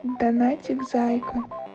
Донатик, зайка.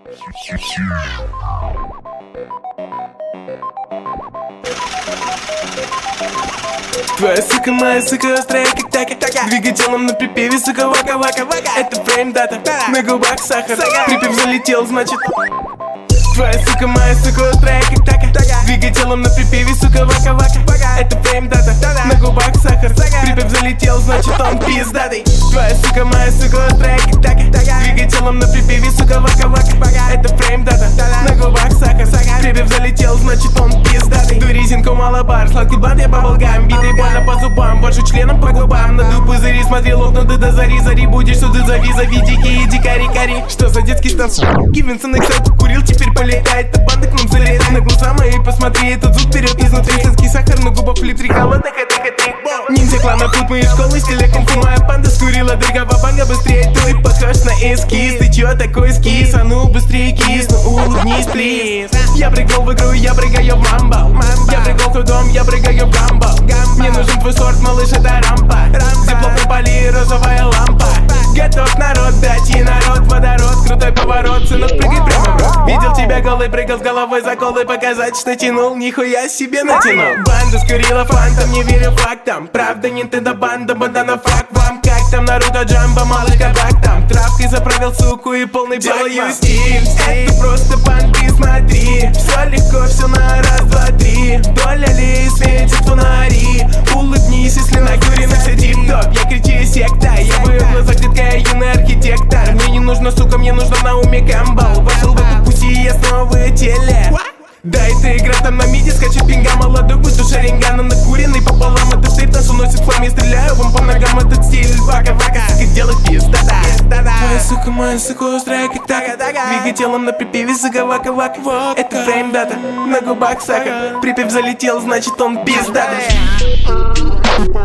Твоя сука, моя сука, острая как така. Двигай телом на припеве, сука, вака-вака-вака. Это фрейм-дата, на губах сахар. Припев залетел, значит. Твоя сука, моя сука, острая как така. Двигай телом на припеве, сука, вака-вака. Это фрейм-дата, на губах сахар. Припев залетел, значит он пиздатый. Твоя сука, моя сука, острая как така. Двигай телом на припеве, сука, вака-вака. Это фрейм-дата, на губах сахар. Припев залетел, значит он пиздатый. Ту резинку малобар, сладкий блат, я по волгам. Битый больно по зубам, вожу членом по губам. На дубы зари, смотрел окна, ты до зари. Будешь сюда зави, дикие, дикари. Что за детский танц? Гивенсон эксайт покурил, теперь полетает. Та банда к нам залетает на глаза мои. Посмотри, этот звук вперед изнутри. Сладкий сахар на губах, флип-3, холодно, хэт-хэт-хэт. Ниндзя клана, путь моей школы, стиля кунг-фу. Моя банда скурила, дыргава банга, быстрее ты похож на эскиз. Ты чё такой скис? А ну быстрее кис, ну улыбнись, плиз. Я прыгнул в игру, я прыгаю в мамбо. Я прыгнул в твой дом, я прыгаю в гамбо. Мне нужен твой сорт, малыш, это рампа. Тепло на поли, розовая лампа. Готов народ, дать и народ, водород. Крутой поворот, сынок, прыгай прямо в рот. Видел тебя голый, прыгал с головой за колой. Показать, что тянул, нихуя себе натянул. Банда скурила фантом, не верю фактам. Правда, Nintendo банда, бандана фраг вам. Как там Наруто, Джамбо, малыш, кабак там. Травкой заправил суку и полный делаю стиль. Это просто банды, смотри. Все легко, все на раз, два, три. Вдоль аллеи светят фонари. Улыбнись, если накурено все тип-топ. Я кричу секта, я в ее глазах детка, юный архитектор. Мне не нужно, сука, мне нужно на уме камбал. Вошел в эту пуси, я снова в теле. Да, это игра там на миде, скачет пинга. Молодой будь душа рингана, накуренный пополам. Это стейп, нас уносит флам, я стреляю вам по ногам. Этот стиль вака-вака, сука, делать пиздата. Моя сука, острая как така. Двигай телом на припеве, сука, вака-вака. Это фрейм-дата, на губах сахар. Припев залетел, значит он пиздатый.